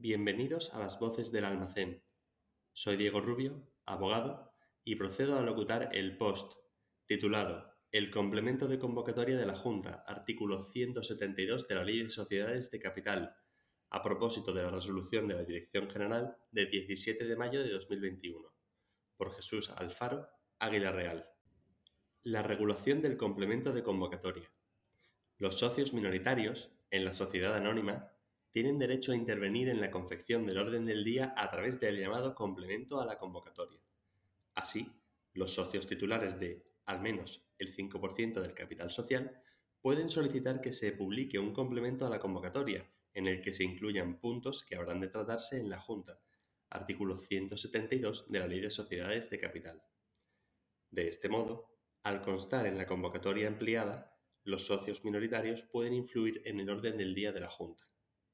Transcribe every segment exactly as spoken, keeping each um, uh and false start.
Bienvenidos a las Voces del Almacén. Soy Diego Rubio, abogado, y procedo a locutar el post titulado El complemento de convocatoria de la Junta, artículo ciento setenta y dos de la Ley de Sociedades de Capital, a propósito de la resolución de la Dirección General de diecisiete de mayo de dos mil veintiuno, por Jesús Alfaro, Águila Real. La regulación del complemento de convocatoria. Los socios minoritarios, en la sociedad anónima, tienen derecho a intervenir en la confección del orden del día a través del llamado complemento a la convocatoria. Así, los socios titulares de, al menos, el cinco por ciento del capital social pueden solicitar que se publique un complemento a la convocatoria en el que se incluyan puntos que habrán de tratarse en la Junta, artículo ciento setenta y dos de la Ley de Sociedades de Capital. De este modo, al constar en la convocatoria ampliada, los socios minoritarios pueden influir en el orden del día de la Junta.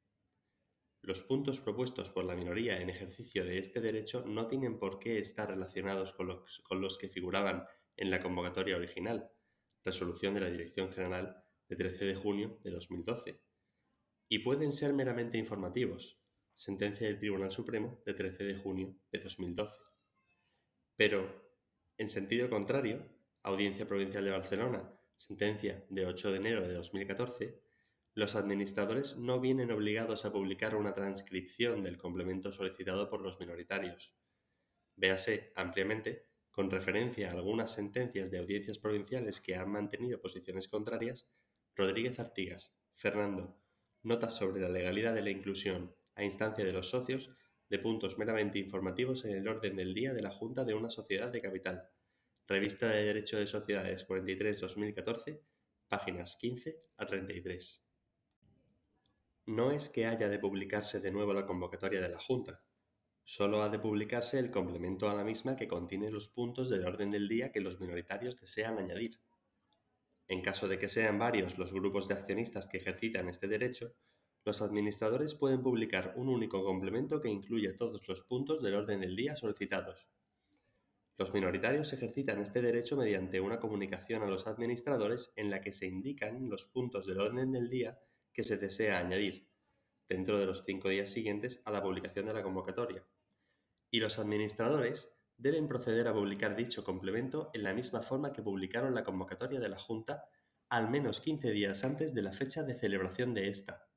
Los puntos propuestos por la minoría en ejercicio de este derecho no tienen por qué estar relacionados con los, con los que figuraban en la convocatoria original, resolución de la Dirección General de trece de junio de dos mil doce, y pueden ser meramente informativos, sentencia del Tribunal Supremo de trece de junio de dos mil doce. Pero, en sentido contrario, Audiencia Provincial de Barcelona, sentencia de ocho de enero de dos mil catorce, los administradores no vienen obligados a publicar una transcripción del complemento solicitado por los minoritarios. Véase ampliamente, con referencia a algunas sentencias de audiencias provinciales que han mantenido posiciones contrarias, Rodríguez Artigas, Fernando, notas sobre la legalidad de la inclusión, a instancia de los socios, de puntos meramente informativos en el orden del día de la Junta de una Sociedad de Capital. Revista de Derecho de Sociedades cuarenta y tres dos mil catorce, páginas quince a treinta y tres. No es que haya de publicarse de nuevo la convocatoria de la Junta, solo ha de publicarse el complemento a la misma que contiene los puntos del orden del día que los minoritarios desean añadir. En caso de que sean varios los grupos de accionistas que ejercitan este derecho, los administradores pueden publicar un único complemento que incluya todos los puntos del orden del día solicitados. Los minoritarios ejercitan este derecho mediante una comunicación a los administradores en la que se indican los puntos del orden del día que se desea añadir, dentro de los cinco días siguientes a la publicación de la convocatoria. Y los administradores deben proceder a publicar dicho complemento en la misma forma que publicaron la convocatoria de la Junta al menos quince días antes de la fecha de celebración de esta.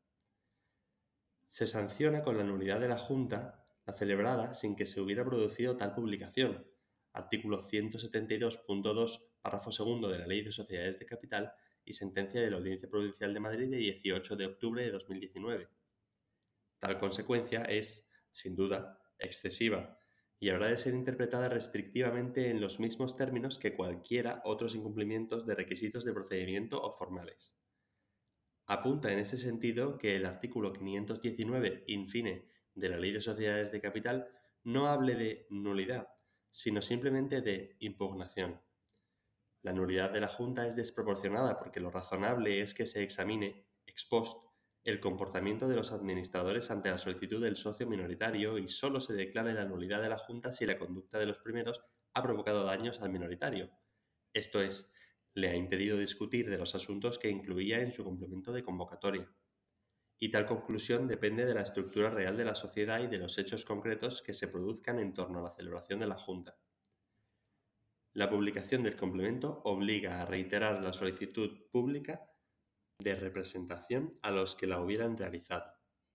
Se sanciona con la nulidad de la Junta la celebrada sin que se hubiera producido tal publicación, artículo ciento setenta y dos punto dos, párrafo segundo de la Ley de Sociedades de Capital y sentencia de la Audiencia Provincial de Madrid de dieciocho de octubre de dos mil diecinueve. Tal consecuencia es, sin duda, excesiva y habrá de ser interpretada restrictivamente en los mismos términos que cualquiera otros incumplimientos de requisitos de procedimiento o formales. Apunta en ese sentido que el artículo quinientos diecinueve, in fine, de la Ley de Sociedades de Capital no hable de nulidad, sino simplemente de impugnación. La nulidad de la Junta es desproporcionada porque lo razonable es que se examine, ex post, el comportamiento de los administradores ante la solicitud del socio minoritario y solo se declare la nulidad de la Junta si la conducta de los primeros ha provocado daños al minoritario. Esto es, le ha impedido discutir de los asuntos que incluía en su complemento de convocatoria. Y tal conclusión depende de la estructura real de la sociedad y de los hechos concretos que se produzcan en torno a la celebración de la Junta. La publicación del complemento obliga a reiterar la solicitud pública de representación a los que la hubieran realizado.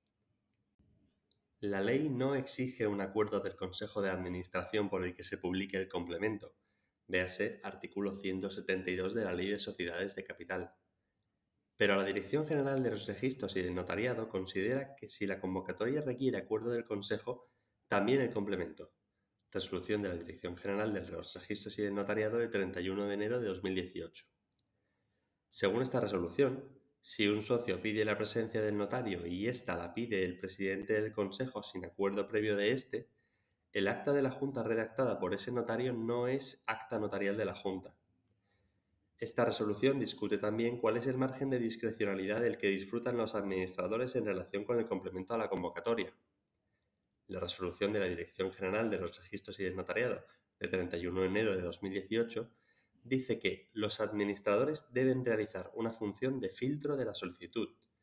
La ley no exige un acuerdo del Consejo de Administración por el que se publique el complemento, véase artículo ciento setenta y dos de la Ley de Sociedades de Capital. Pero la Dirección General de los Registros y del Notariado considera que si la convocatoria requiere acuerdo del Consejo, también el complemento. Resolución de la Dirección General de los Registros y del Notariado de treinta y uno de enero de dos mil dieciocho. Según esta resolución, si un socio pide la presencia del notario y ésta la pide el presidente del Consejo sin acuerdo previo de éste, el acta de la Junta redactada por ese notario no es acta notarial de la Junta. Esta resolución discute también cuál es el margen de discrecionalidad del que disfrutan los administradores en relación con el complemento a la convocatoria. La resolución de la Dirección General de los Registros y del Notariado de treinta y uno de enero de dos mil dieciocho dice que los administradores deben realizar una función de filtro de la solicitud,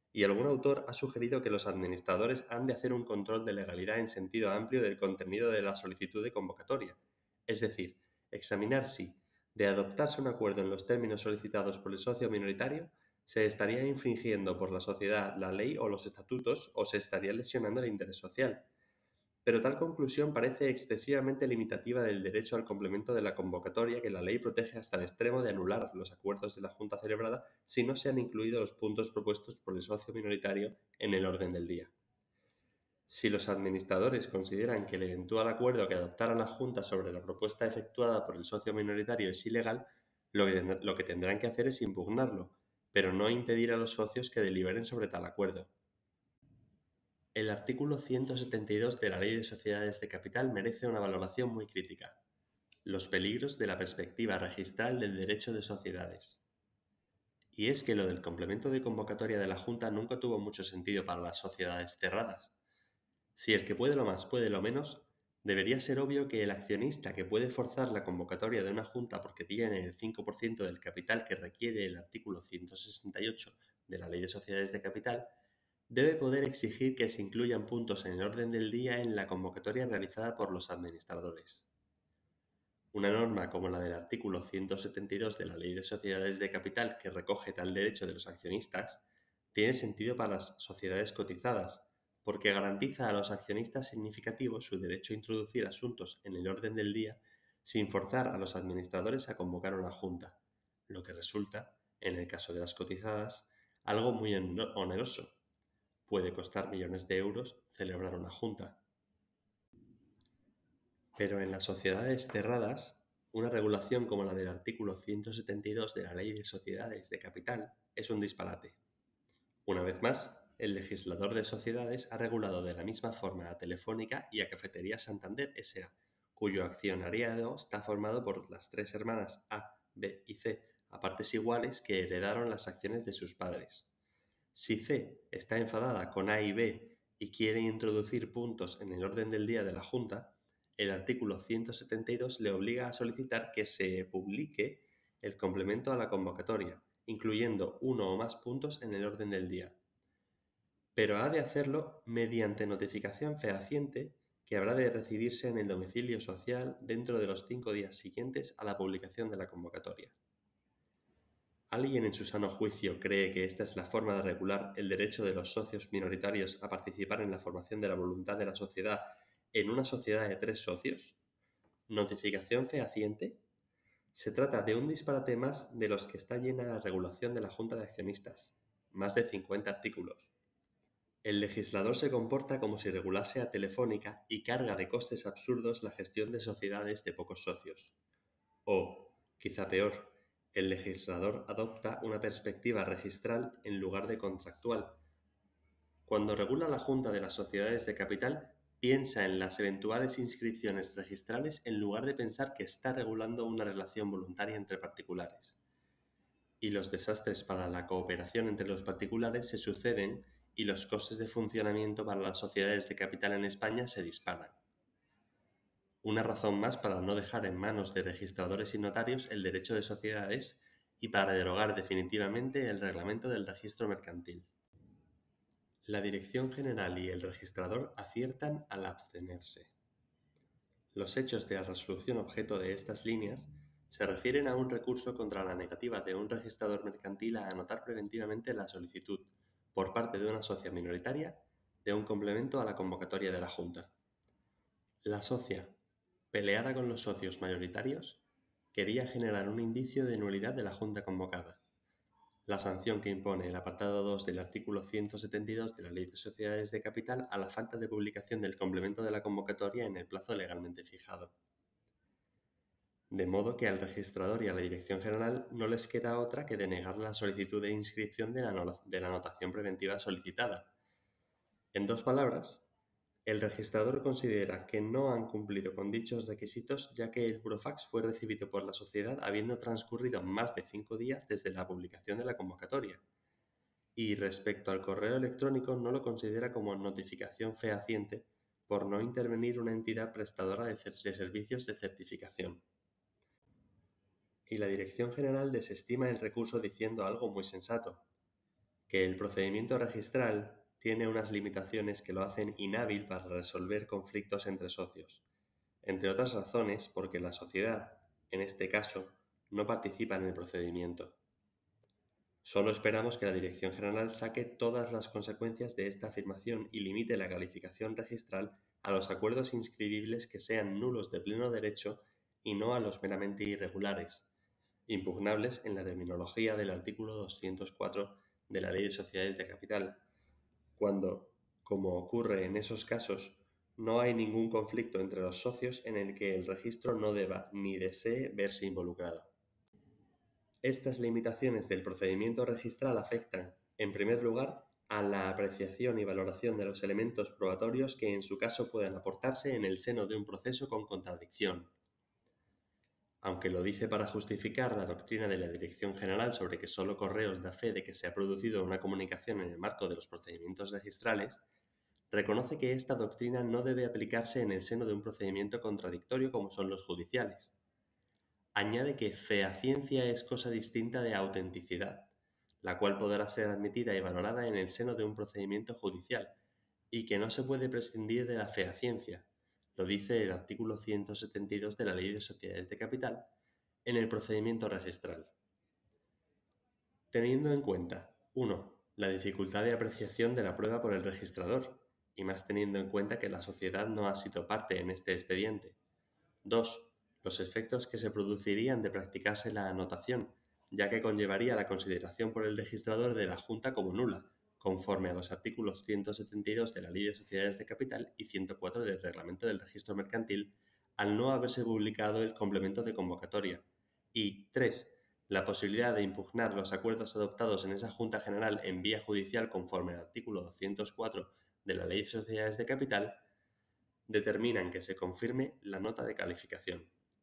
y algún autor ha sugerido que los administradores han de hacer un control de legalidad en sentido amplio del contenido de la solicitud de convocatoria, es decir, examinar si, de adoptarse un acuerdo en los términos solicitados por el socio minoritario, se estaría infringiendo por la sociedad la ley o los estatutos o se estaría lesionando el interés social. Pero tal conclusión parece excesivamente limitativa del derecho al complemento de la convocatoria que la ley protege hasta el extremo de anular los acuerdos de la Junta celebrada si no se han incluido los puntos propuestos por el socio minoritario en el orden del día. Si los administradores consideran que el eventual acuerdo que adoptara la Junta sobre la propuesta efectuada por el socio minoritario es ilegal, lo que, lo que tendrán que hacer es impugnarlo, pero no impedir a los socios que deliberen sobre tal acuerdo. El artículo ciento setenta y dos de la Ley de Sociedades de Capital merece una valoración muy crítica. Los peligros de la perspectiva registral del derecho de sociedades. Y es que lo del complemento de convocatoria de la Junta nunca tuvo mucho sentido para las sociedades cerradas. Si el que puede lo más puede lo menos, debería ser obvio que el accionista que puede forzar la convocatoria de una Junta porque tiene el cinco por ciento del capital que requiere el artículo ciento sesenta y ocho de la Ley de Sociedades de Capital, debe poder exigir que se incluyan puntos en el orden del día en la convocatoria realizada por los administradores. Una norma como la del artículo ciento setenta y dos de la Ley de Sociedades de Capital que recoge tal derecho de los accionistas tiene sentido para las sociedades cotizadas, porque garantiza a los accionistas significativos su derecho a introducir asuntos en el orden del día sin forzar a los administradores a convocar una junta, lo que resulta, en el caso de las cotizadas, algo muy oneroso. Puede costar millones de euros celebrar una junta. Pero en las sociedades cerradas, una regulación como la del artículo ciento setenta y dos de la Ley de Sociedades de Capital es un disparate. Una vez más, el legislador de sociedades ha regulado de la misma forma a Telefónica y a Cafetería Santander S A, cuyo accionariado está formado por las tres hermanas A, B y C, a partes iguales que heredaron las acciones de sus padres. Si C está enfadada con A y B y quiere introducir puntos en el orden del día de la Junta, el artículo ciento setenta y dos le obliga a solicitar que se publique el complemento a la convocatoria, incluyendo uno o más puntos en el orden del día. Pero ha de hacerlo mediante notificación fehaciente que habrá de recibirse en el domicilio social dentro de los cinco días siguientes a la publicación de la convocatoria. ¿Alguien en su sano juicio cree que esta es la forma de regular el derecho de los socios minoritarios a participar en la formación de la voluntad de la sociedad en una sociedad de tres socios? ¿Notificación fehaciente? Se trata de un disparate más de los que está llena la regulación de la Junta de Accionistas, más de cincuenta artículos. El legislador se comporta como si regulase a Telefónica y carga de costes absurdos la gestión de sociedades de pocos socios. O, quizá peor, el legislador adopta una perspectiva registral en lugar de contractual. Cuando regula la Junta de las Sociedades de Capital, piensa en las eventuales inscripciones registrales en lugar de pensar que está regulando una relación voluntaria entre particulares. Y los desastres para la cooperación entre los particulares se suceden y los costes de funcionamiento para las sociedades de capital en España se disparan. Una razón más para no dejar en manos de registradores y notarios el derecho de sociedades y para derogar definitivamente el reglamento del registro mercantil. La Dirección General y el registrador aciertan al abstenerse. Los hechos de la resolución objeto de estas líneas se refieren a un recurso contra la negativa de un registrador mercantil a anotar preventivamente la solicitud, por parte de una socia minoritaria, de un complemento a la convocatoria de la Junta. La socia, peleada con los socios mayoritarios, quería generar un indicio de nulidad de la Junta convocada. La sanción que impone el apartado dos del artículo ciento setenta y dos de la Ley de Sociedades de Capital a la falta de publicación del complemento de la convocatoria en el plazo legalmente fijado. De modo que al registrador y a la Dirección General no les queda otra que denegar la solicitud de inscripción de la, no- de la anotación preventiva solicitada. En dos palabras, el registrador considera que no han cumplido con dichos requisitos ya que el burofax fue recibido por la sociedad habiendo transcurrido más de cinco días desde la publicación de la convocatoria. Y respecto al correo electrónico no lo considera como notificación fehaciente por no intervenir una entidad prestadora de, cer- de servicios de certificación. Y la Dirección General desestima el recurso diciendo algo muy sensato. que el procedimiento registral tiene unas limitaciones que lo hacen inhábil para resolver conflictos entre socios, entre otras razones porque la sociedad, en este caso, no participa en el procedimiento. Solo esperamos que la Dirección General saque todas las consecuencias de esta afirmación y limite la calificación registral a los acuerdos inscribibles que sean nulos de pleno derecho y no a los meramente irregulares, impugnables en la terminología del artículo doscientos cuatro de la Ley de Sociedades de Capital, cuando, como ocurre en esos casos, no hay ningún conflicto entre los socios en el que el registro no deba ni desee verse involucrado. Estas limitaciones del procedimiento registral afectan, en primer lugar, a la apreciación y valoración de los elementos probatorios que en su caso puedan aportarse en el seno de un proceso con contradicción. Aunque lo dice para justificar la doctrina de la Dirección General sobre que solo correos da fe de que se ha producido una comunicación en el marco de los procedimientos registrales, reconoce que esta doctrina no debe aplicarse en el seno de un procedimiento contradictorio como son los judiciales. Añade que fehaciencia es cosa distinta de autenticidad, la cual podrá ser admitida y valorada en el seno de un procedimiento judicial, y que no se puede prescindir de la fehaciencia, lo dice el artículo ciento setenta y dos de la Ley de Sociedades de Capital, en el procedimiento registral. Teniendo en cuenta, uno. La dificultad de apreciación de la prueba por el registrador, y más teniendo en cuenta que la sociedad no ha sido parte en este expediente. dos. Los efectos que se producirían de practicarse la anotación, ya que conllevaría la consideración por el registrador de la Junta como nula, conforme a los artículos ciento setenta y dos de la Ley de Sociedades de Capital y ciento cuatro del Reglamento del Registro Mercantil, al no haberse publicado el complemento de convocatoria. Y tres. La posibilidad de impugnar los acuerdos adoptados en esa Junta General en vía judicial conforme al artículo doscientos cuatro de la Ley de Sociedades de Capital, determinan que se confirme la nota de calificación.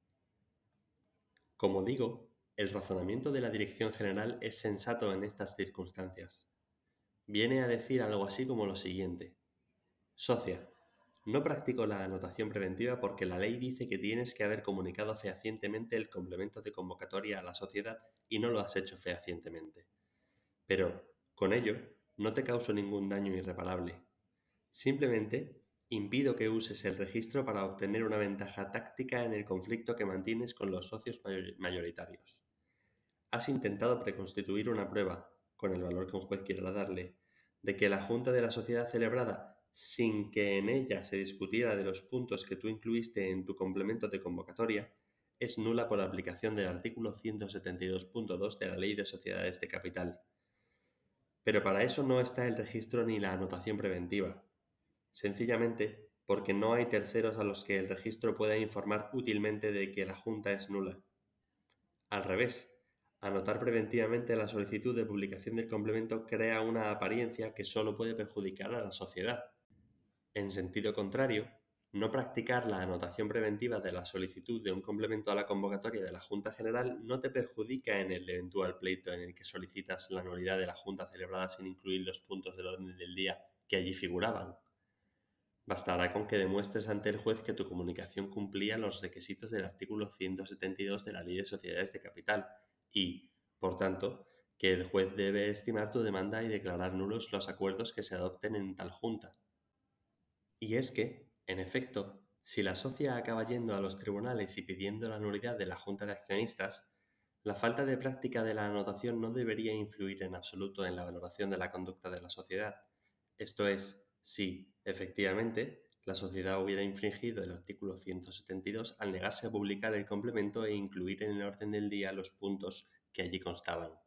Como digo, el razonamiento de la Dirección General es sensato en estas circunstancias. Viene a decir algo así como lo siguiente. Socia, no practico la anotación preventiva porque la ley dice que tienes que haber comunicado fehacientemente el complemento de convocatoria a la sociedad y no lo has hecho fehacientemente. Pero, con ello, no te causo ningún daño irreparable. Simplemente, impido que uses el registro para obtener una ventaja táctica en el conflicto que mantienes con los socios mayoritarios. Has intentado preconstituir una prueba, con el valor que un juez quiera darle, de que la junta de la sociedad celebrada, sin que en ella se discutiera de los puntos que tú incluiste en tu complemento de convocatoria, es nula por aplicación del artículo ciento setenta y dos punto dos de la Ley de Sociedades de Capital. Pero para eso no está el registro ni la anotación preventiva. Sencillamente porque no hay terceros a los que el registro pueda informar útilmente de que la Junta es nula. Al revés, anotar preventivamente la solicitud de publicación del complemento crea una apariencia que solo puede perjudicar a la sociedad. En sentido contrario, no practicar la anotación preventiva de la solicitud de un complemento a la convocatoria de la Junta General no te perjudica en el eventual pleito en el que solicitas la nulidad de la Junta celebrada sin incluir los puntos del orden del día que allí figuraban. Bastará con que demuestres ante el juez que tu comunicación cumplía los requisitos del artículo ciento setenta y dos de la Ley de Sociedades de Capital y, por tanto, que el juez debe estimar tu demanda y declarar nulos los acuerdos que se adopten en tal junta. Y es que, en efecto, si la socia acaba yendo a los tribunales y pidiendo la nulidad de la Junta de Accionistas, la falta de práctica de la anotación no debería influir en absoluto en la valoración de la conducta de la sociedad. Esto es, si, efectivamente, la sociedad hubiera infringido el artículo ciento setenta y dos al negarse a publicar el complemento e incluir en el orden del día los puntos que allí constaban.